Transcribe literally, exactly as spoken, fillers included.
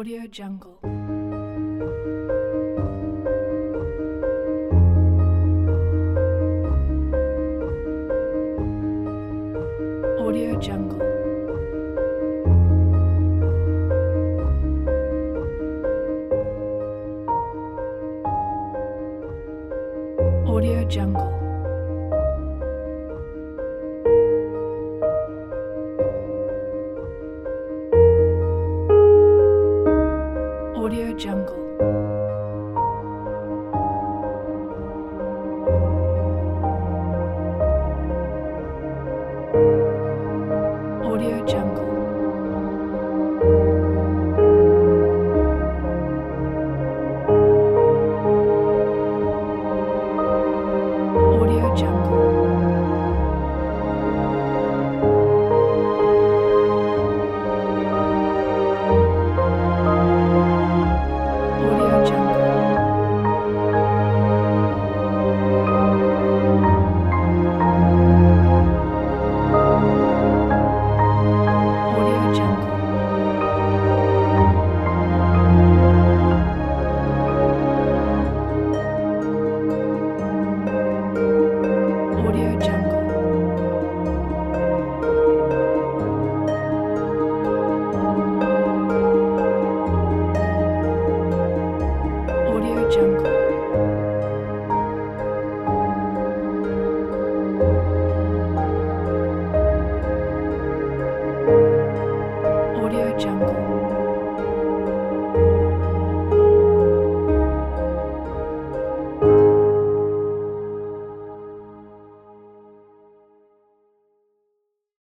Audio Jungle. Audio Jungle. Audio Jungle. Audio Jungle. Audio Jungle. Audio Jungle. Audio Jungle. Audio Jungle. Audio Jungle. Audio Jungle. Audio Jungle.